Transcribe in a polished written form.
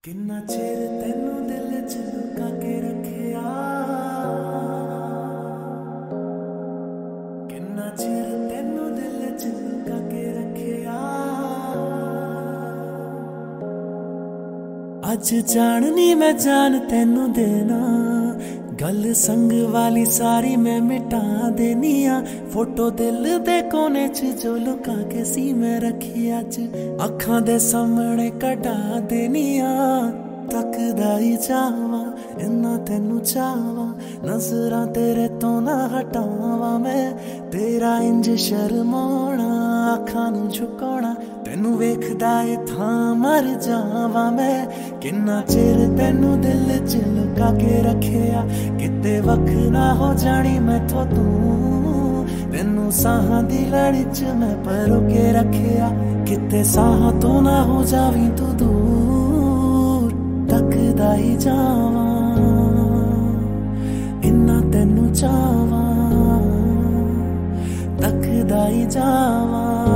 ਕਿੰਨਾ ਚਿਰ ਤੈਨੂੰ ਦਿਲ ਚ ਲੁਕਾ ਕੇ ਰੱਖਿਆ, ਕਿੰਨਾ ਚਿਰ ਤੈਨੂੰ ਦਿਲ ਚ ਲੁਕਾ ਕੇ ਰੱਖਿਆ। ਅੱਜ ਜਾਣਨੀ ਮੈਂ ਜਾਨ ਤੈਨੂੰ ਦੇਣਾ, ਗੱਲ ਸੰਗ ਵਾਲੀ ਸਾਰੀ ਮੈਂ ਮਿਟਾ ਦੇਨੀ ਆ। ਫੋਟੋ ਦਿਲ ਦੇ ਕੋਨੇ ਚ ਜੋ ਲੁਕਾ ਕੇ ਸੀ ਮੈਂ ਰੱਖੀ, ਅੱਜ ਅੱਖਾਂ ਦੇ ਸਾਹਮਣੇ ਕਢਾ ਦੇਨੀ ਆ। ਤੱਕਦਾ ਹੀ ਜਾਵਾਂ ਇੰਨਾ ਤੈਨੂੰ ਚਾਹਵਾਂ, ਨਜ਼ਰਾਂ ਤੇਰੇ ਤੋਂ ਨਾ ਹਟਾਵਾਂ ਮੈਂ। ਤੇਰਾ ਇੰਜ ਸ਼ਰਮਾਉਣਾ, ਅੱਖਾਂ ਨੂੰ ਝੁਕਾਉਣਾ, ਤੈਨੂੰ ਵੇਖਦਾ ਏ ਥਾਂ ਮਰ ਜਾਵਾਂ ਮੈਂ। ਕਿੰਨਾ ਚਿਰ ਤੈਨੂੰ ਦਿਲ ਚ ਲੁਕਾ ਕੇ ਰੱਖਿਆ, ਕਿਤੇ ਵੱਖ ਨਾ ਹੋ ਜਾਣੀ ਮੈਥੋਂ ਤੂੰ। ਤੈਨੂੰ ਸਾਹਾਂ ਦੀ ਲੜੀ ਚ ਮੈਂ ਪਰੋ ਕੇ ਰੱਖਿਆ, ਕਿਤੇ ਸਾਹਾਂ ਤੋਂ ਨਾ ਹੋ ਜਾਵੀਂ ਤੂੰ ਦੂਰ। ਤੱਕਦਾ ਹੀ ਜਾਵਾਂ ਇੰਨਾ ਤੈਨੂੰ ਚਾਹਵਾਂ, ਤੱਕਦਾ ਹੀ ਜਾਵਾਂ।